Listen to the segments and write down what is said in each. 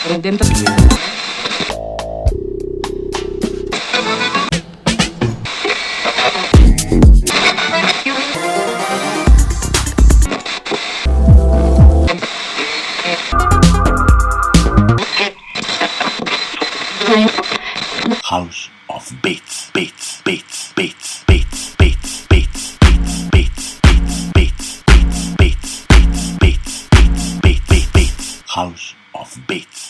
House of Beats, beats, beats, beats, beats, beats, beats, beats, beats, beats, beats, beats, beats, beats, beats, beats, beats, beats, House of Beats.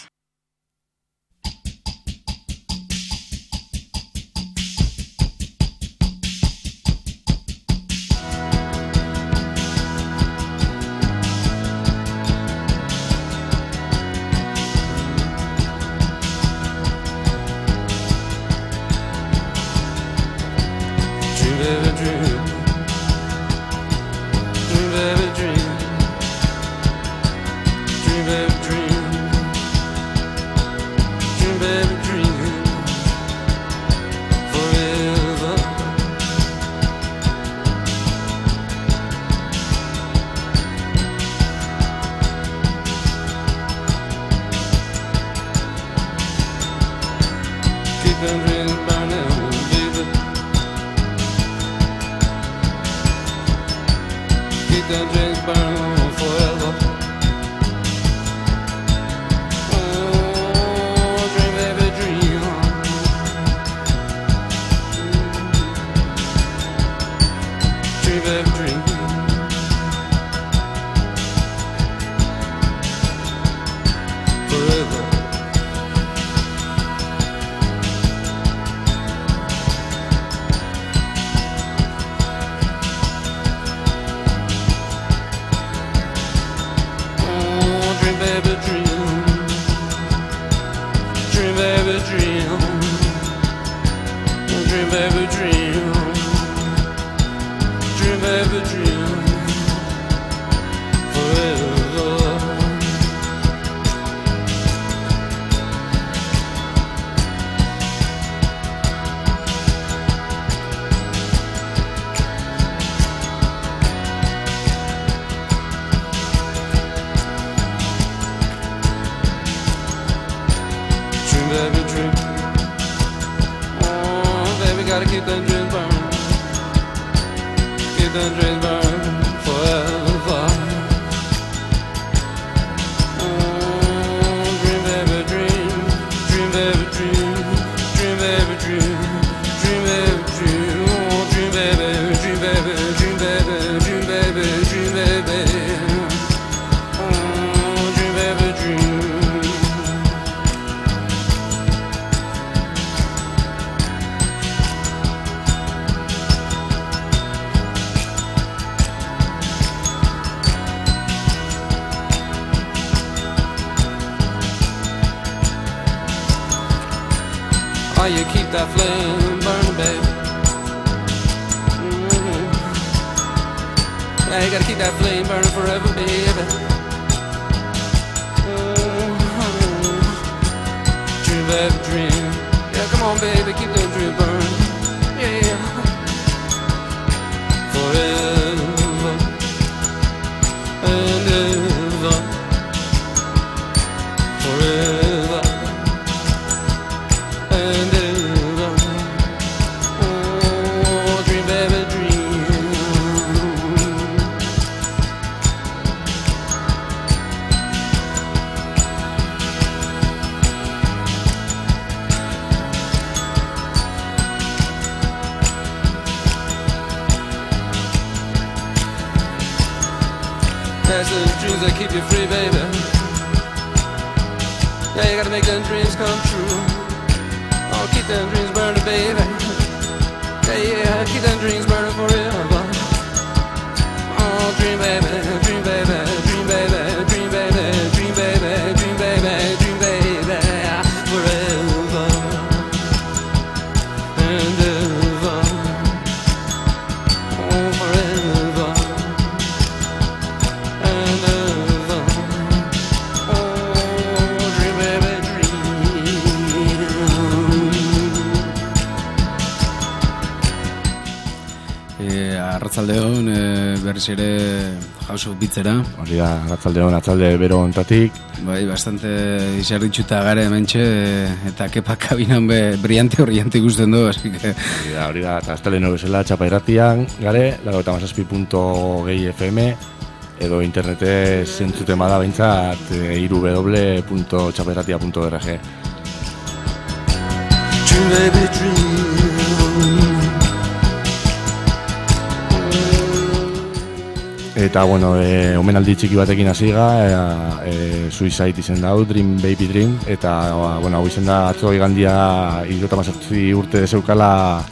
You keep that flame burning, baby. Yeah, you gotta keep that flame burning forever, baby. Dream, baby, dream. Yeah, come on, baby, keep that dream burning. Yeah, forever and ever, forever. There's the dreams that keep you free, baby. Yeah, you gotta make them dreams come true. Oh, keep them dreams burning, baby. Yeah, keep them dreams burning forever. Oh, dream baby, dream baby, dream baby, dream baby, dream baby, dream baby, dream baby, forever and ever. Oh, forever. Arratsaldeon, berriz ere House of Beatsera. Hori da, atzalde bero ontatik. Bai, bastante izarritxuta gare hementxe, eta kepa kabinan brillante ikusten du, así que... Hori da, eta asteleno bezala txapairratian gare, 97.2 FM, edo internetez zentzuten bada behintzat www.txapairratia.org. Dream, baby, dream. Eta, bueno, omenaldi txiki batekin hasiga, Suicide izen dau, Dream Baby Dream, eta, bueno, hau izen da atzo igandia 78 urte dezeukala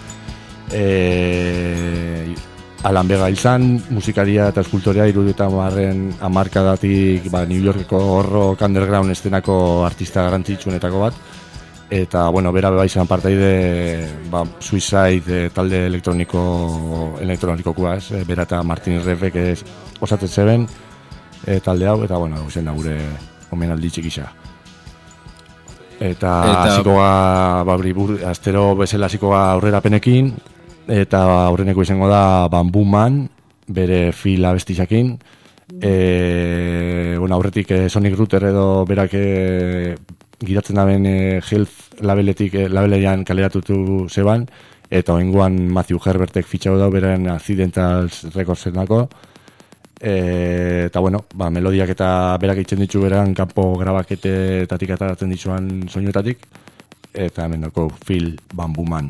Alan Vega izan, musikaria eta eskultorea 70 hamarkadatik New Yorkeko rock underground estenako artista garrantzitsuenetako bat. Eta, bueno, bera beba izan parteide Suicide talde elektronikokoa, bera eta Martin Refek osatzen zeben talde hau, eta, bueno, zen da gure omenaldi txikisa. Eta hasikoa, astero bezala hasikoa aurrerapenekin, eta aurreneko izango da Bamboo Man, bere Phil abestizakin. Aurretik Sonic Router edo berak giratzen daben Health labelean kaleratutu zeban, eta oingoan Matthew Herbertek fitxau da beren Accidentals Recordsenako, eta bueno, melodiak eta berak itzen ditu beran kanpo grabaketetatik ataratzen dituan soinuetatik, eta hemen dako Phil Bamboo Man.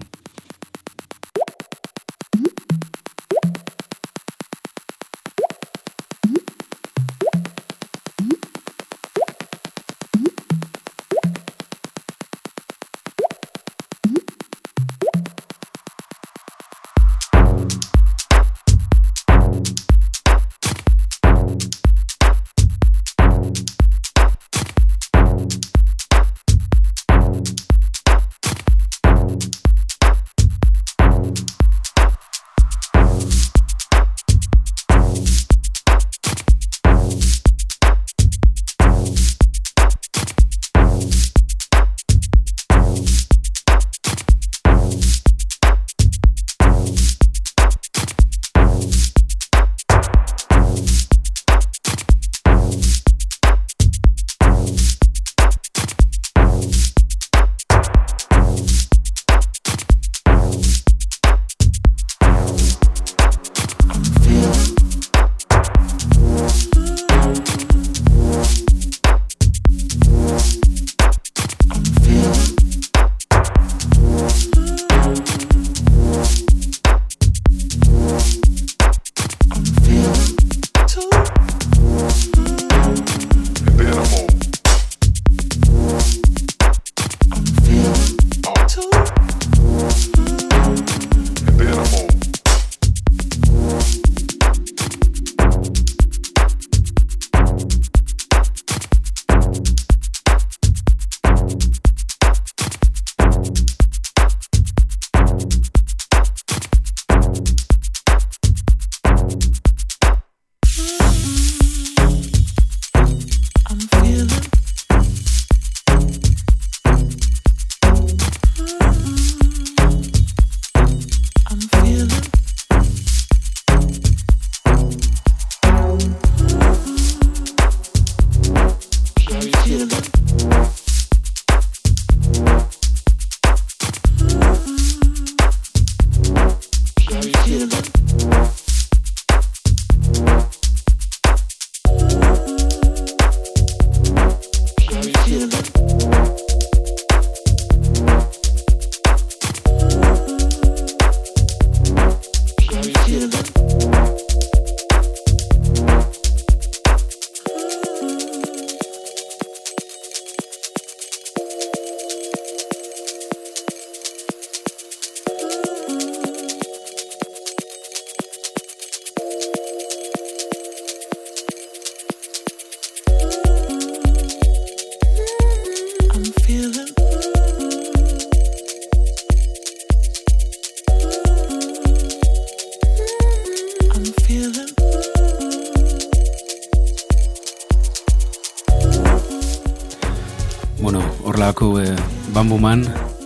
horrelako Bamboo Man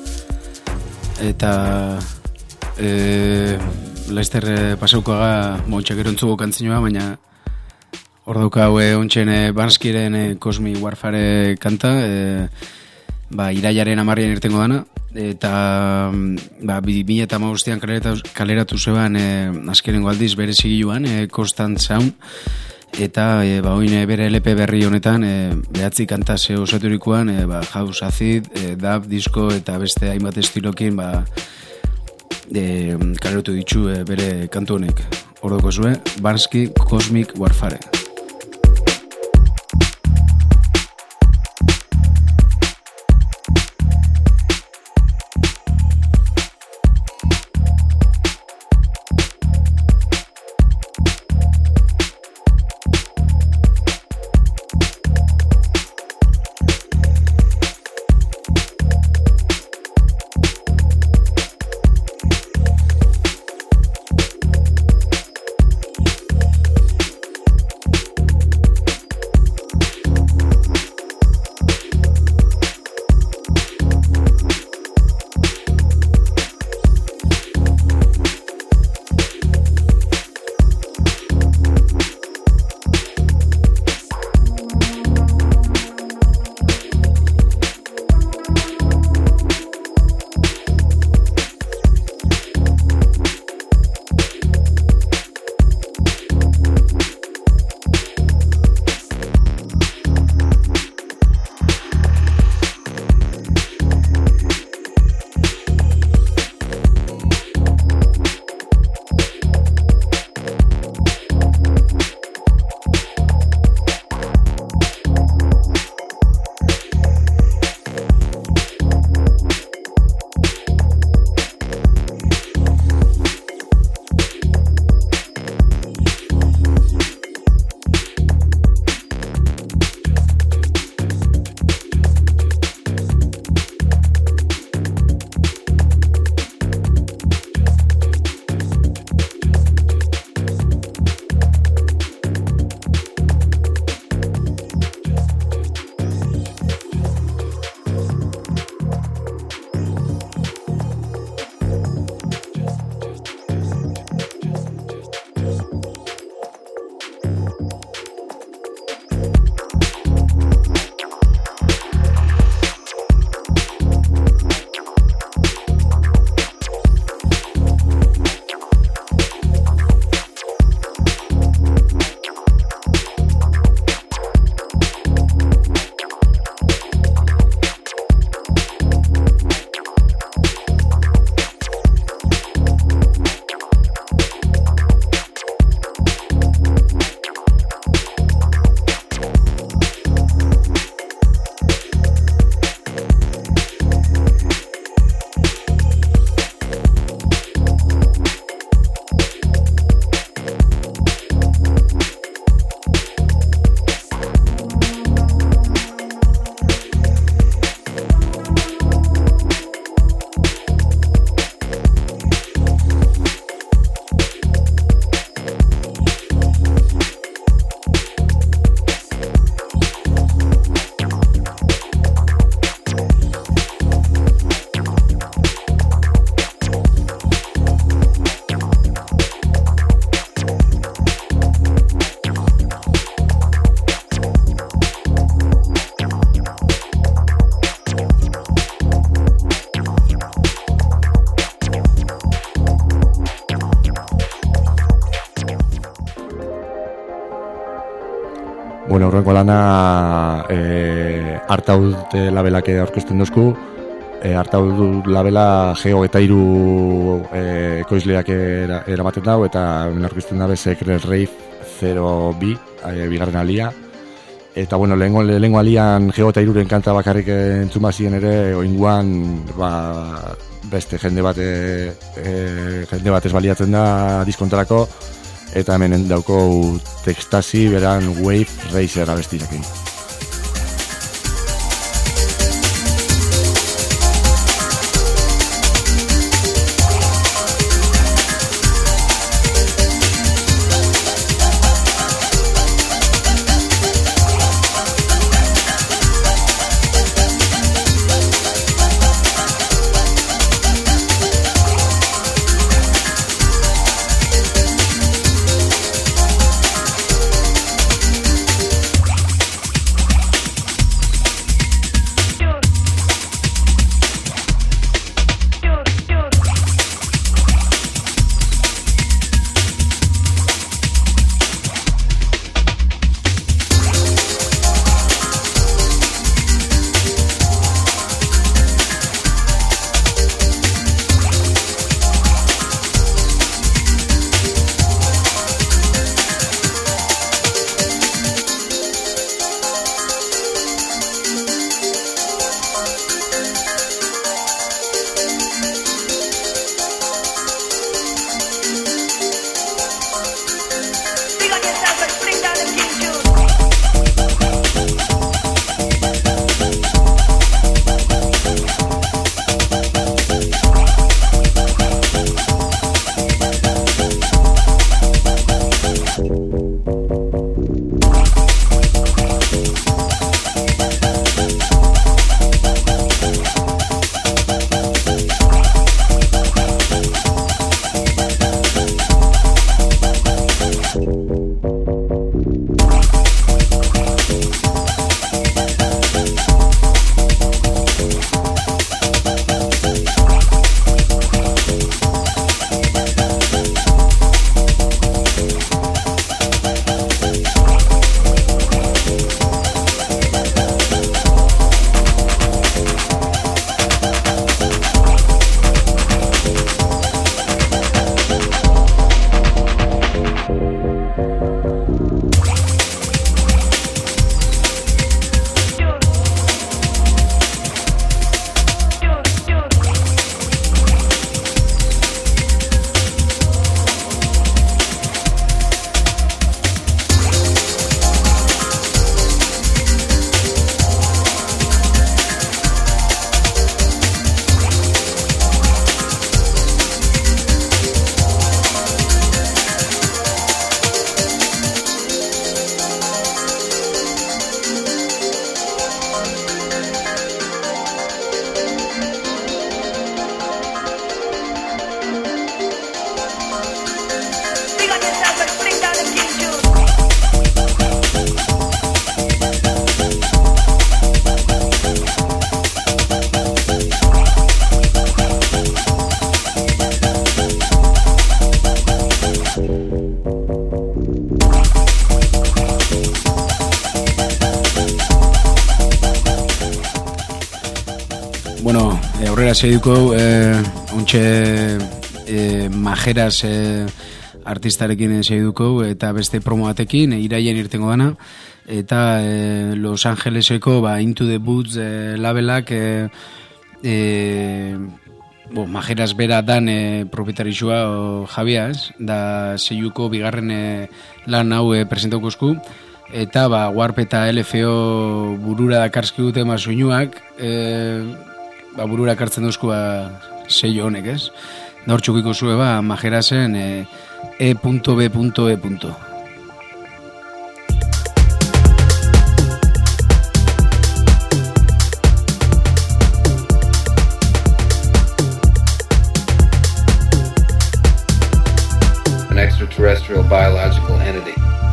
eta Lester pasaukoaga montxak erontzuko kantzinoa, baina Hor daukau ontsen Banskiren Cosmic Warfare kanta, irailaren 10 irtengo dana, eta 2015an kaleratu zeban azkenengo aldiz bere zigiluan, Constant Sound, eta oin bere LP berri honetan 9 kanta osaturikoan, house, acid, dub, disco eta beste hainbat estilokin kaleratu ditu bere kantu honek. Hor dauko zuen, Bansky Cosmic Warfare. Bueno, horrengo lana Artaud labelak aurkezten dozku. Artaud labela G23 ekoizleak eramaten dago, eta aurkezten dabe Secret Rave 0B, bigarren alia. Eta bueno, lehengo alian G23 kanta bakarrik entzun bazien ere, oinguan beste jende bat ez baliatzen da diskontarako, eta hemen dauko Textasi beran Wave Racer abestirekin. Bueno, aurrera segituko, ontxe majeras artistarekin segituko, eta beste promo batekin, iraien irtengo dana, eta Los Angeleseko Into the Woods labelak majeras bera dan propietarizua Javiaz, da zeiuko bigarren lan hau presentauko esku, eta Warp eta LFO burura dakarski dute soinuak, burura kartzen duzku seio honek, ez? Da hor txukiko zue majerasen E.B.E. An extraterrestrial biological entity.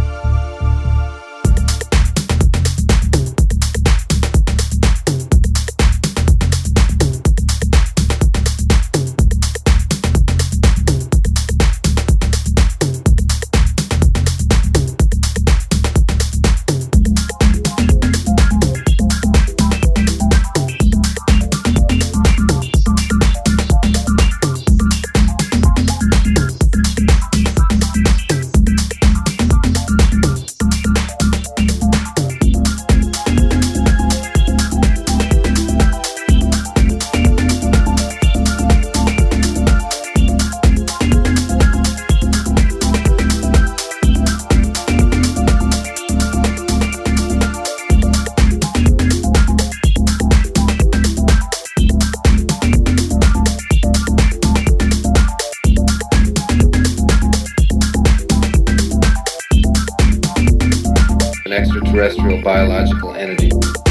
Extraterrestrial biological entity.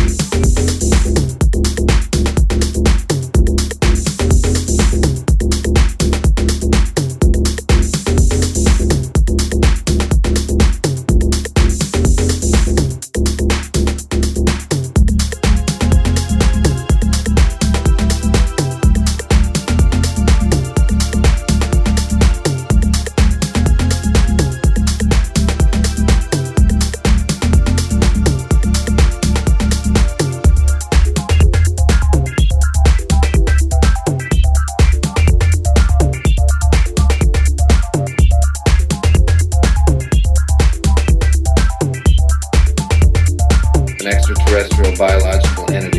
An extraterrestrial biological entity.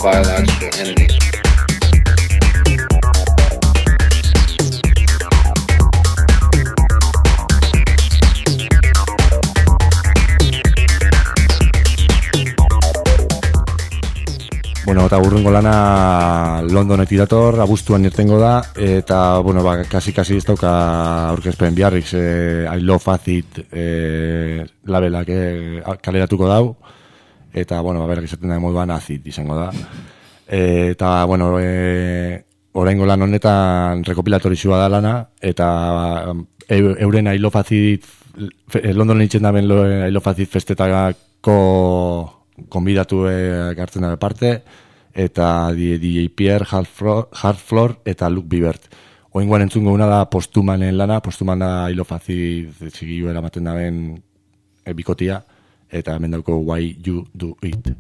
biological entity. Bueno, eta urrengo lana Londonetik dator, abuztuan irtengo da, eta, bueno, kasi ez dauka aurkezpen biharrik, I Love Acid labelak kaleratuko dau, eta, bueno, berak izaten da moduan Acid izango da. Eta, bueno, oraingo lan honetan rekopilatorixua da lana, eta euren I Love Acid, Londonen itzen daben I Love Acid festetako konbidatu hartzen da parte, eta DJ Pierre, Hard Floor eta Luke Bibert. Oingoan entzungo una da Postumanen lana, Postuman da I Love Acid zigilu eramaten daben bikotia, eta hemen dauko Why You Do It.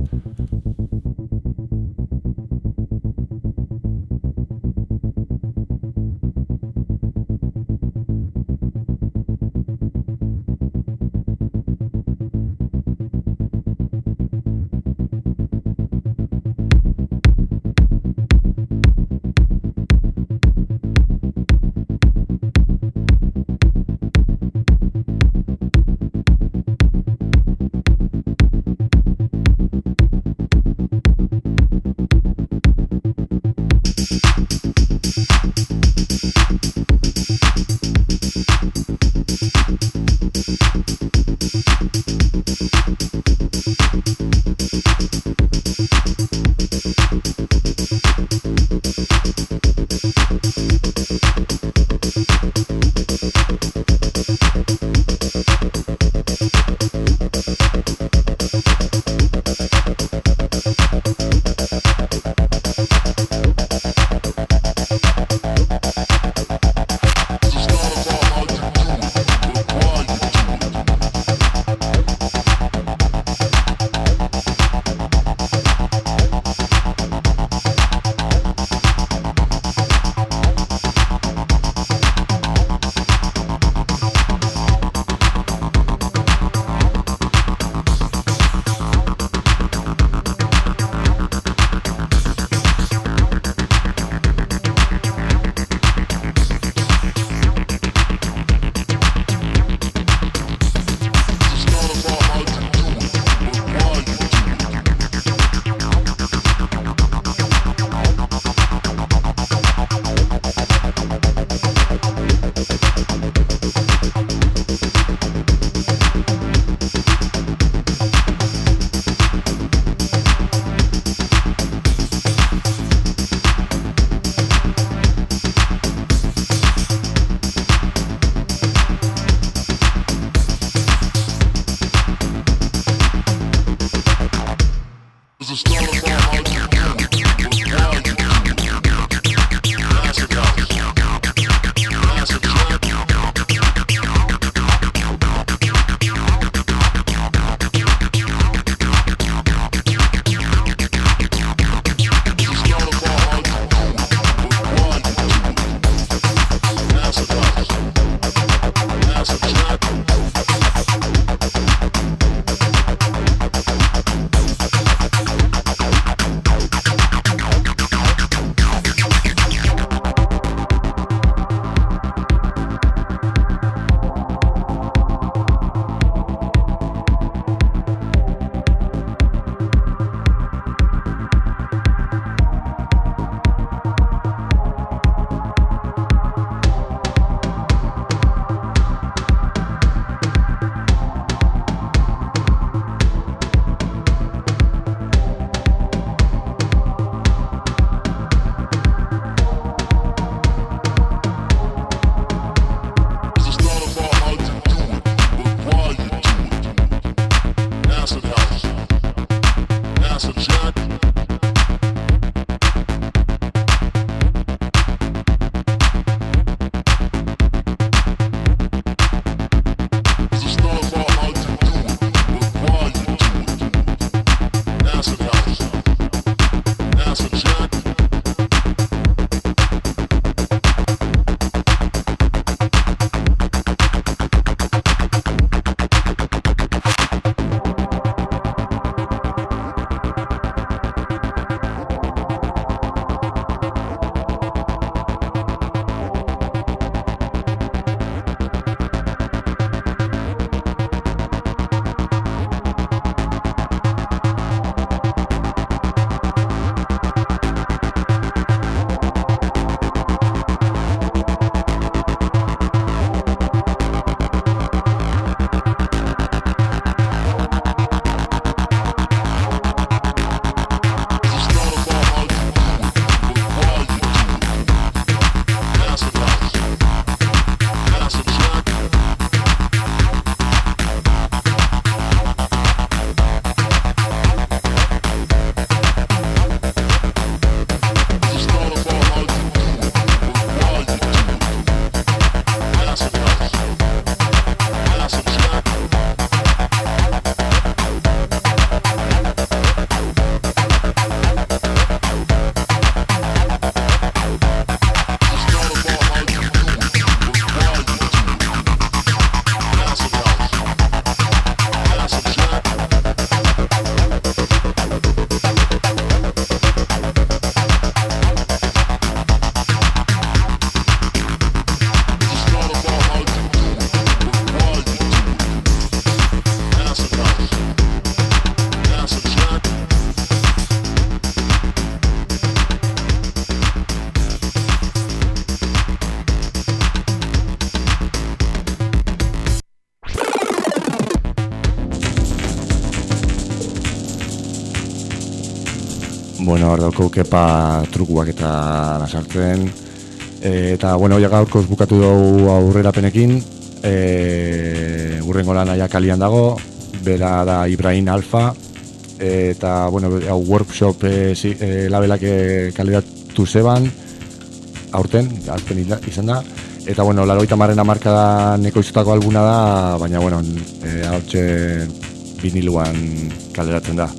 Bueno, hor dauko kepa trukuak eta nasartzen. Eta, bueno, ja gaurkoz bukatu dugu aurrerapenekin. Urrengo lana ja kalian dago, bera da Ibrahim Alfa. Eta, bueno, workshop labelak kaleratu zeban, aurten izan da. Eta, bueno, 80 markadan ekoizutako albuna da, baina, bueno, hautxe viniluan kaleratzen da.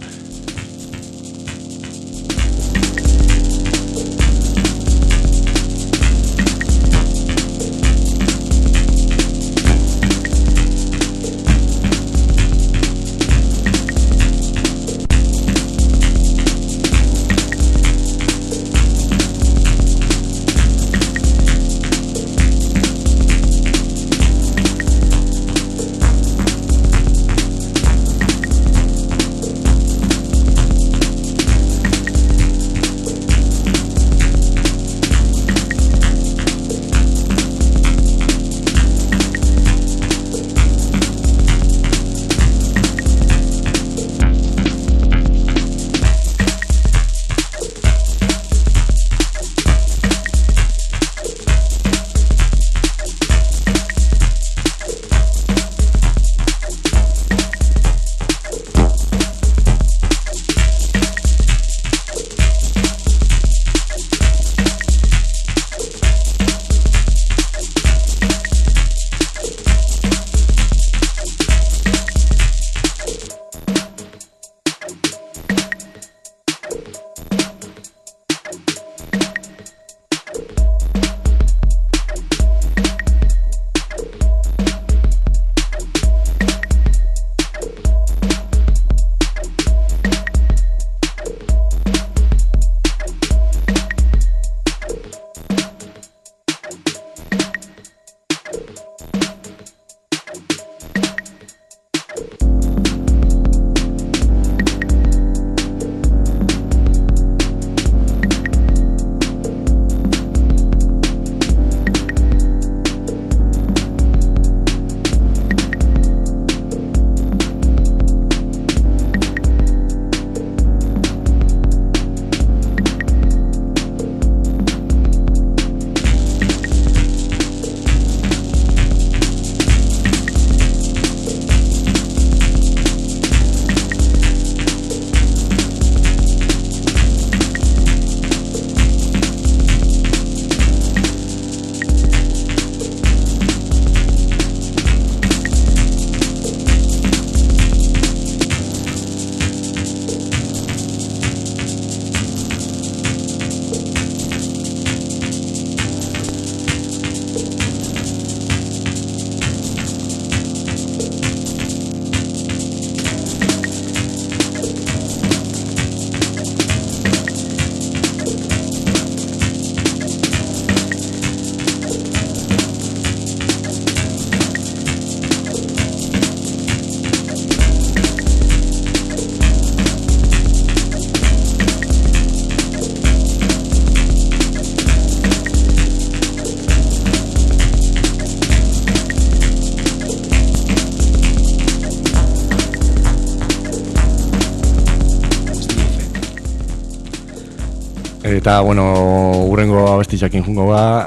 Eta, bueno, urrengo abestitxakin jungo ga,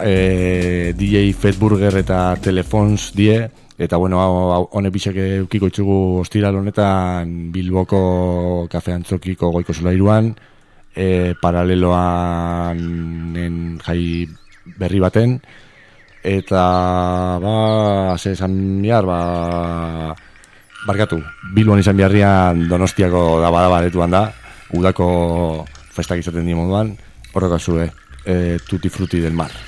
DJ Fatburger eta Telefons die, eta, bueno, hone bitxak eukiko itxugu ostiral honetan Bilboko kafe antzokiko goiko solairuan, paraleloan jai berri baten, eta, esan bihar, barkatu, Bilbon izan biharrian Donostiako dabadetuan da, udako festak izaten di moduan, horrekazu, Tutti Frutti del Mar.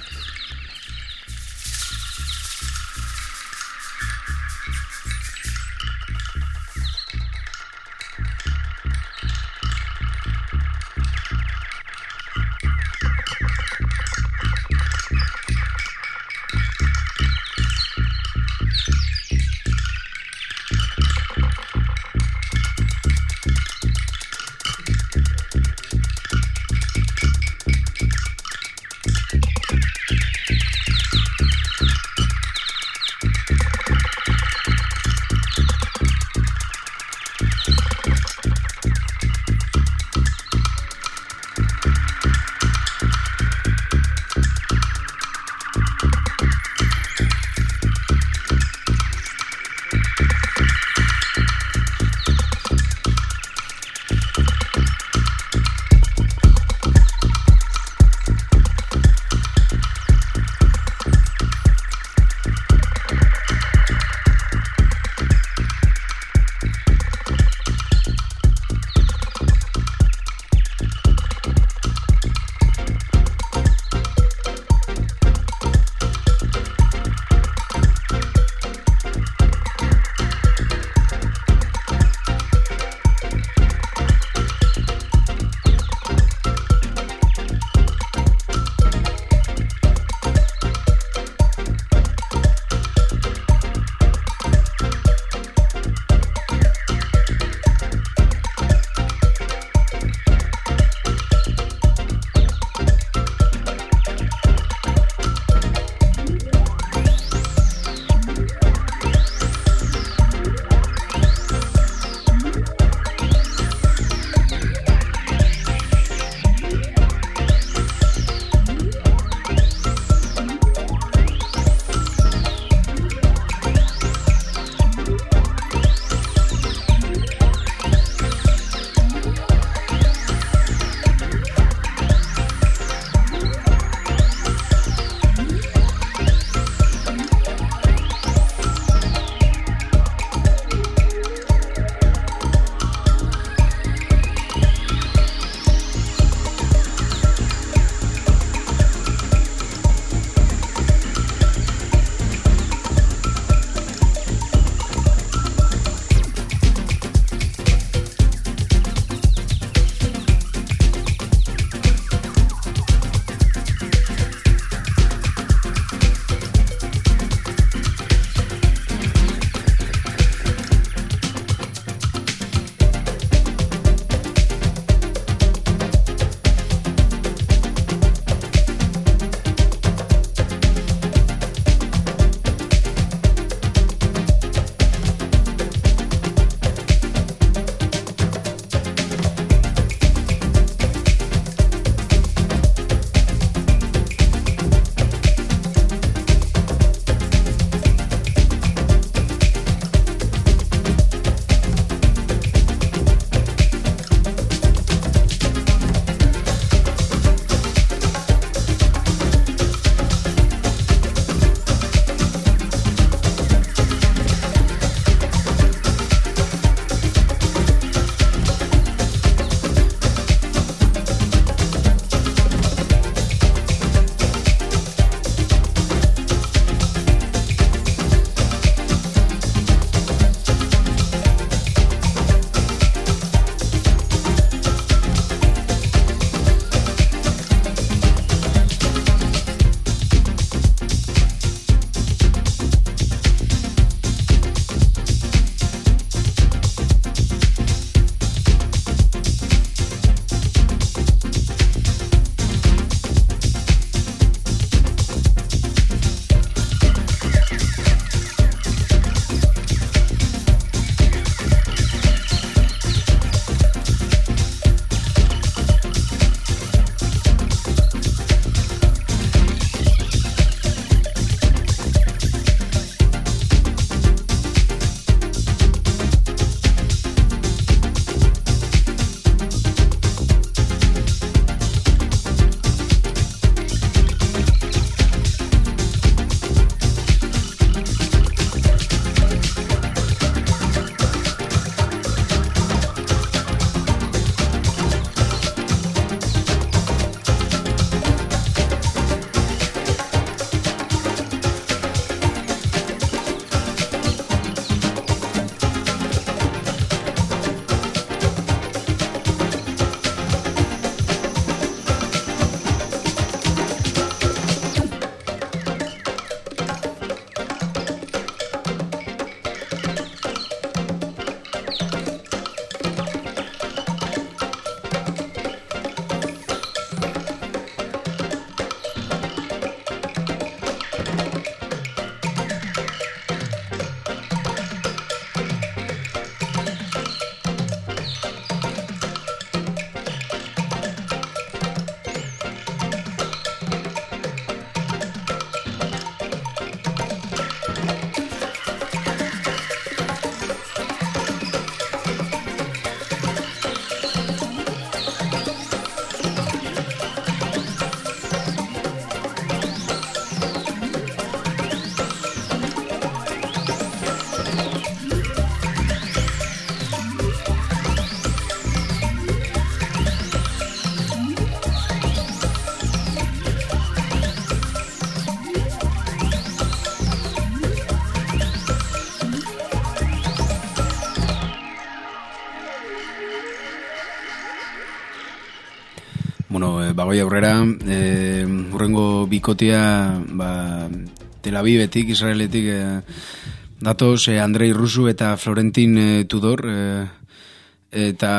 Bagoi aurrera, urrengo bikotea, Tel Avivetik, Israeletik, datoz Andrei Rusu eta Florentin Tudor, eta,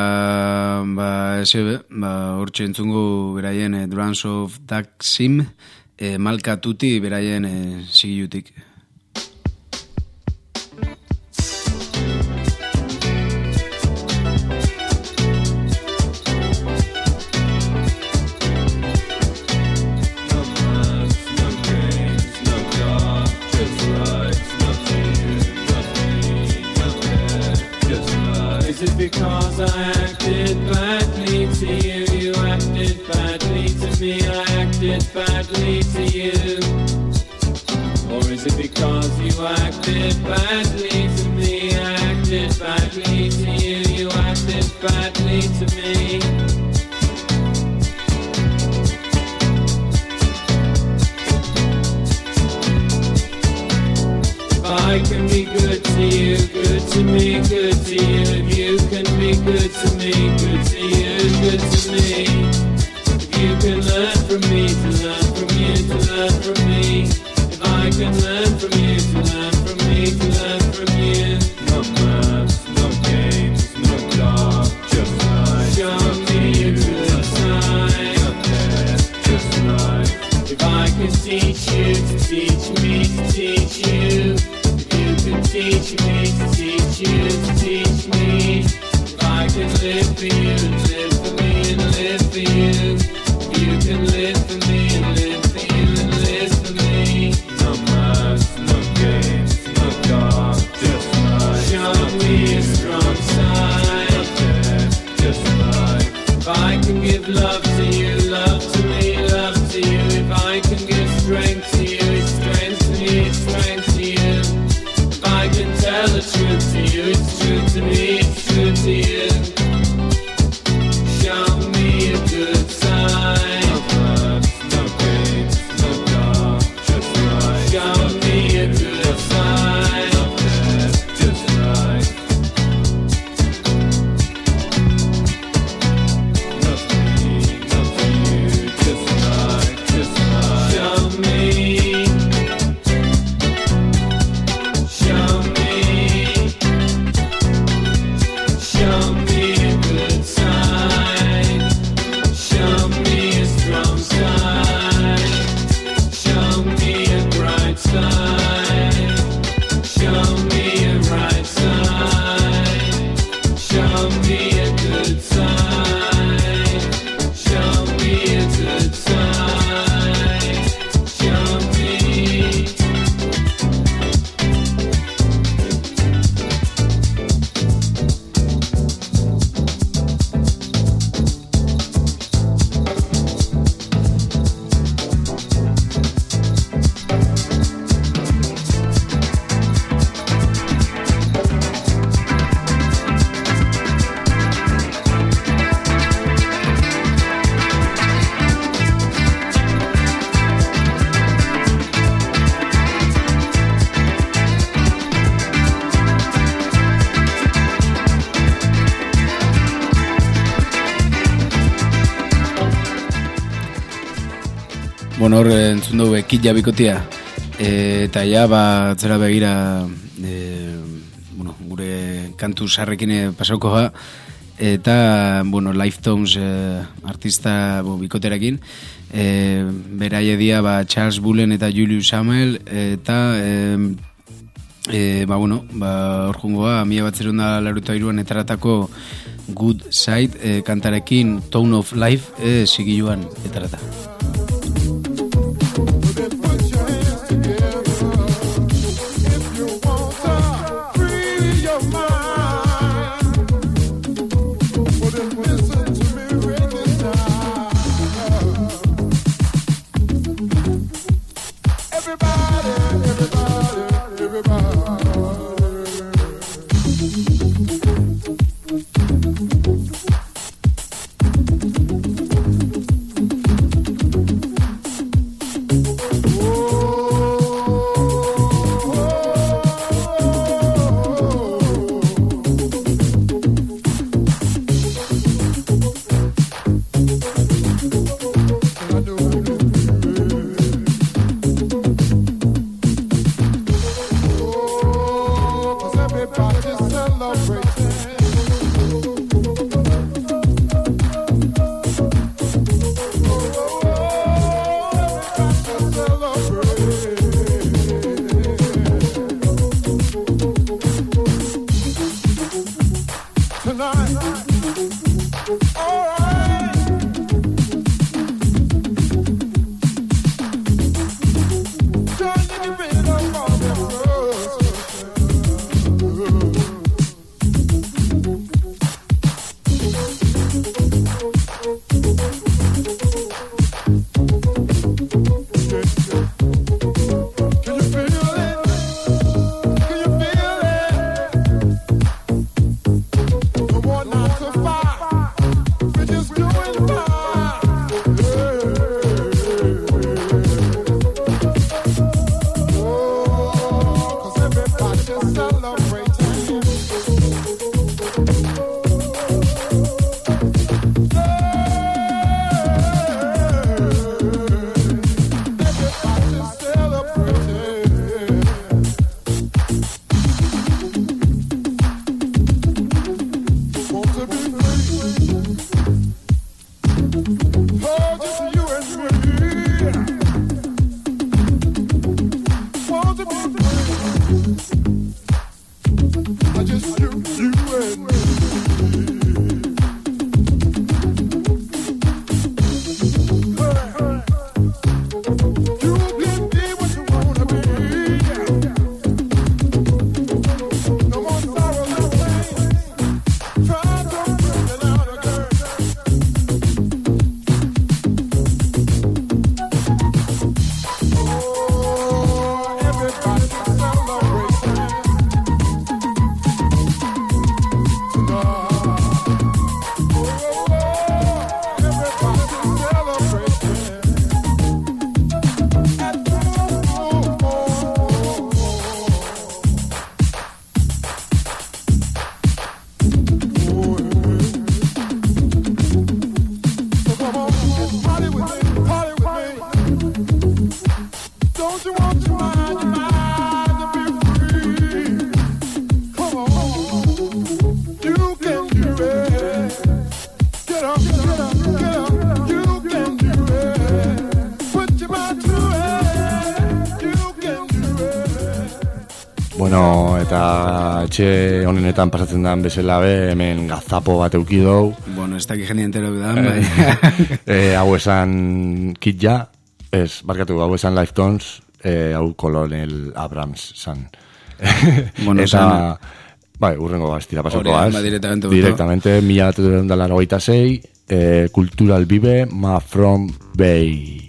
hortxe entzungo beraien Drums of Taksim, Malka Tuti beraien sigilutik. Is it because I acted badly to you? You acted badly to me, I acted badly to you. Or is it because you acted badly to me, I acted badly to you, you acted badly to me? I can be good to you, good to me, good to you. If you can be good to me, good to you, good to me. If you can learn from me, to learn from you, to learn from me. If I can learn from you, to learn from me, to learn from you. No maths, no games, no dark, just life. Show me a good side, just life. If I can teach you to teach me to teach you. Teach me to teach you to teach me. If I can live for you and live for me and live for you. If you can live for me and live for you and live for me. No maths, no games, no dark, just life. Show me a strong side, just life. If I can give love to you, love to me, love to you. If I can give strength to you, it's strength to me, it's strength to you. I can tell the truth to you, it's true to me, it's true to you. Show me a good side. No floods, no games, no dark, just right. Show me a good side. No death, just right. Not me, not you, just right, just right. Show me. Hor entzun dugu Ekila bikotia, eta ja zera begira gure kantu sarrekin pasauko ga, eta Lifetones artista bikoterakin, beraie dia Charles Bullen eta Julius Samuel, eta hor jungoa 1983an etaratako Good Side kantarekin Tone of Life sigiluan etarata. Bueno, eta etxe honenetan pasatzen dan bezala hemen gazapo bat euki dou. Bueno, ez dakik jende entero dudan, bai. Hau esan Kid Ja, barkatu, hau esan Lifetones, hau Colonel Abrams san. Bueno, eta, bai, urrengo bastira pasako az. Directamente, 1986, Cultural Vibe, Ma From Bay.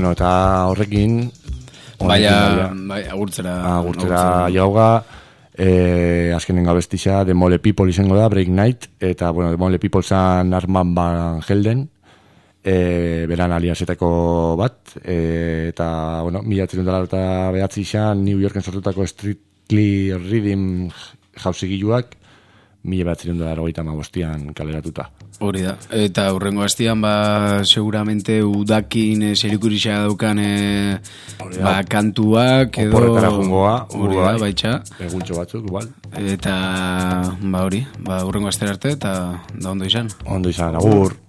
Bueno, eta horrekin... Baina, agurtzera jauga, azkenengo abestixa, The Mole People izango da, Break Night, eta, bueno, The Mole People zan Armand Van Helden, beran aliasetako bat, eta, bueno, 1909 izan New Yorken sortutako Strictly Rhythm jauzigiluak, 1985 kaleratuta. Hori da, eta hurrengo astian seguramente udakin zerikuria daukan kantuak edo oporretara jungoa, hori da, baitxa eguntxo batzuk, igual. Eta hurrengo astera arte eta da ondo izan. Ondo izan, agur.